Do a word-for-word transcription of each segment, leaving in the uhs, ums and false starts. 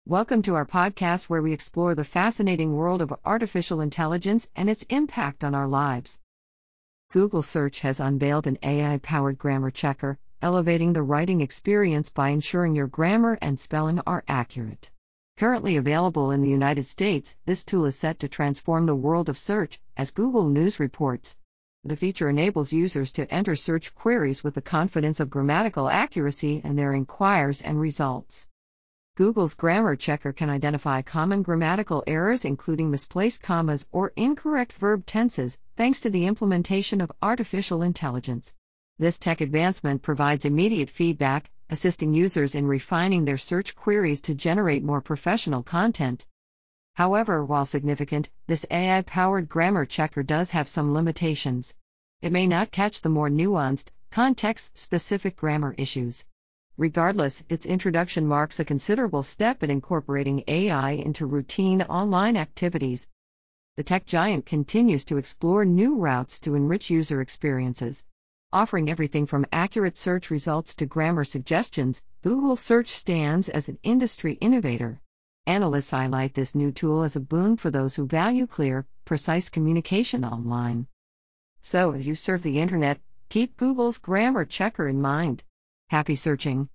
Welcome to our podcast where we explore the fascinating world of artificial intelligence and its impact on our lives. Google Search has unveiled an A I-powered grammar checker, elevating the writing experience by ensuring your grammar and spelling are accurate. Currently available in the United States, this tool is set to transform the world of search, as Google News reports. The feature enables users to enter search queries with the confidence of grammatical accuracy in their inquiries and results. Google's grammar checker can identify common grammatical errors, including misplaced commas or incorrect verb tenses, thanks to the implementation of artificial intelligence. This tech advancement provides immediate feedback, assisting users in refining their search queries to generate more professional content. However, while significant, this A I-powered grammar checker does have some limitations. It may not catch the more nuanced, context-specific grammar issues. Regardless, its introduction marks a considerable step in incorporating A I into routine online activities. The tech giant continues to explore new routes to enrich user experiences. Offering everything from accurate search results to grammar suggestions, Google Search stands as an industry innovator. Analysts highlight this new tool as a boon for those who value clear, precise communication online. So, as you surf the internet, keep Google's grammar checker in mind. Happy searching!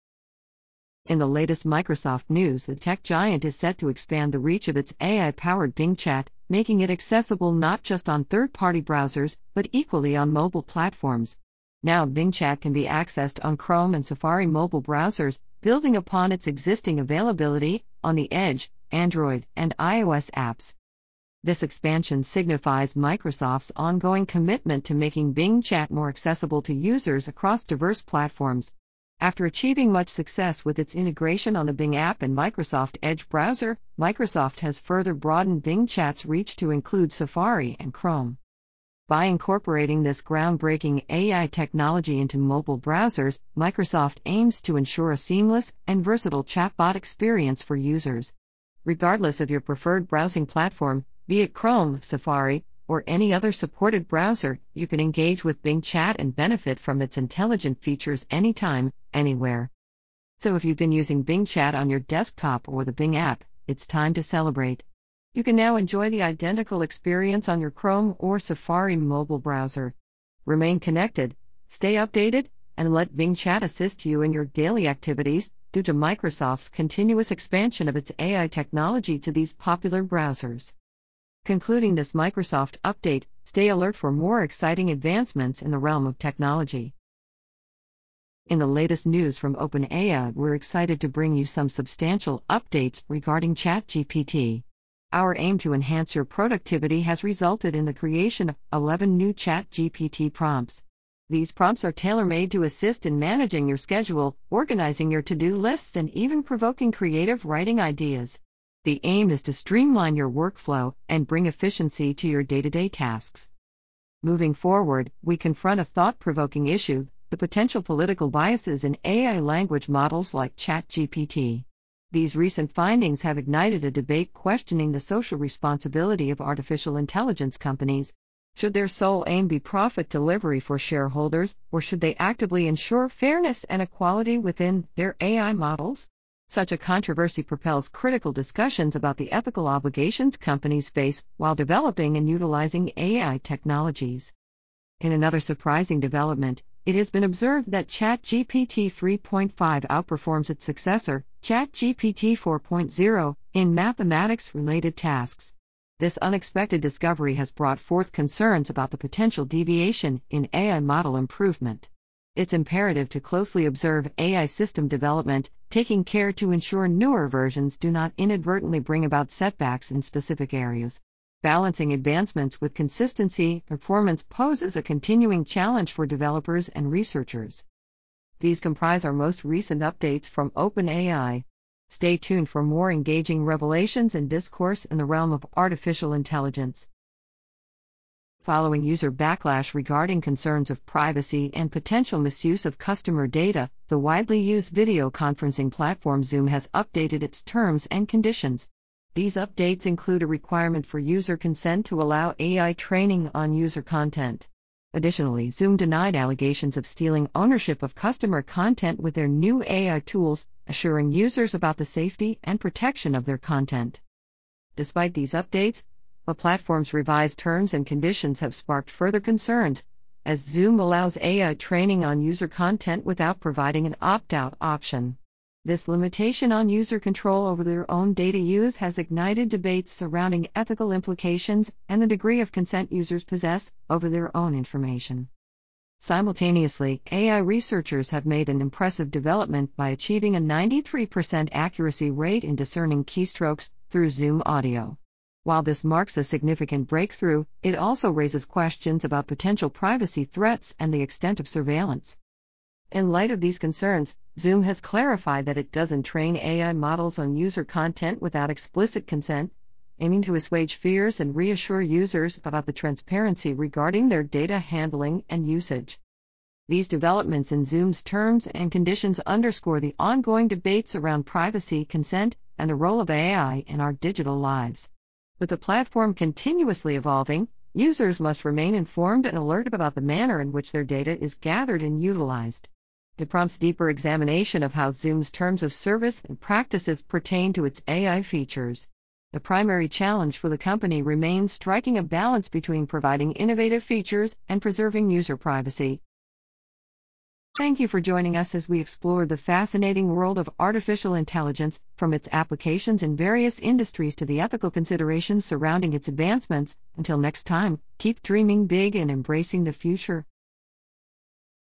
In the latest Microsoft news, the tech giant is set to expand the reach of its A I-powered Bing Chat, making it accessible not just on third-party browsers, but equally on mobile platforms. Now Bing Chat can be accessed on Chrome and Safari mobile browsers, building upon its existing availability on the Edge, Android, and iOS apps. This expansion signifies Microsoft's ongoing commitment to making Bing Chat more accessible to users across diverse platforms. After achieving much success with its integration on the Bing app and Microsoft Edge browser, Microsoft has further broadened Bing Chat's reach to include Safari and Chrome. By incorporating this groundbreaking A I technology into mobile browsers, Microsoft aims to ensure a seamless and versatile chatbot experience for users. Regardless of your preferred browsing platform, be it Chrome, Safari, or any other supported browser, you can engage with Bing Chat and benefit from its intelligent features anytime, anywhere. So if you've been using Bing Chat on your desktop or the Bing app, it's time to celebrate. You can now enjoy the identical experience on your Chrome or Safari mobile browser. Remain connected, stay updated, and let Bing Chat assist you in your daily activities, due to Microsoft's continuous expansion of its A I technology to these popular browsers. Concluding this Microsoft update, stay alert for more exciting advancements in the realm of technology. In the latest news from OpenAI, we're excited to bring you some substantial updates regarding ChatGPT. Our aim to enhance your productivity has resulted in the creation of eleven new ChatGPT prompts. These prompts are tailor-made to assist in managing your schedule, organizing your to-do lists, and even provoking creative writing ideas. The aim is to streamline your workflow and bring efficiency to your day-to-day tasks. Moving forward, we confront a thought-provoking issue: the potential political biases in A I language models like ChatGPT. These recent findings have ignited a debate questioning the social responsibility of artificial intelligence companies. Should their sole aim be profit delivery for shareholders, or should they actively ensure fairness and equality within their A I models? Such a controversy propels critical discussions about the ethical obligations companies face while developing and utilizing A I technologies. In another surprising development, it has been observed that ChatGPT three point five outperforms its successor, ChatGPT four point oh, in mathematics-related tasks. This unexpected discovery has brought forth concerns about the potential deviation in A I model improvement. It's imperative to closely observe A I system development, taking care to ensure newer versions do not inadvertently bring about setbacks in specific areas. Balancing advancements with consistency performance poses a continuing challenge for developers and researchers. These comprise our most recent updates from OpenAI. Stay tuned for more engaging revelations and discourse in the realm of artificial intelligence. Following user backlash regarding concerns of privacy and potential misuse of customer data, the widely used video conferencing platform Zoom has updated its terms and conditions. These updates include a requirement for user consent to allow A I training on user content. Additionally, Zoom denied allegations of stealing ownership of customer content with their new A I tools, assuring users about the safety and protection of their content. Despite these updates, the platform's revised terms and conditions have sparked further concerns, as Zoom allows A I training on user content without providing an opt-out option. This limitation on user control over their own data use has ignited debates surrounding ethical implications and the degree of consent users possess over their own information. Simultaneously, A I researchers have made an impressive development by achieving a ninety-three percent accuracy rate in discerning keystrokes through Zoom Audio. While this marks a significant breakthrough, it also raises questions about potential privacy threats and the extent of surveillance. In light of these concerns, Zoom has clarified that it doesn't train A I models on user content without explicit consent, aiming to assuage fears and reassure users about the transparency regarding their data handling and usage. These developments in Zoom's terms and conditions underscore the ongoing debates around privacy, consent, and the role of A I in our digital lives. With the platform continuously evolving, users must remain informed and alert about the manner in which their data is gathered and utilized. It prompts deeper examination of how Zoom's terms of service and practices pertain to its A I features. The primary challenge for the company remains striking a balance between providing innovative features and preserving user privacy. Thank you for joining us as we explore the fascinating world of artificial intelligence, from its applications in various industries to the ethical considerations surrounding its advancements. Until next time, keep dreaming big and embracing the future.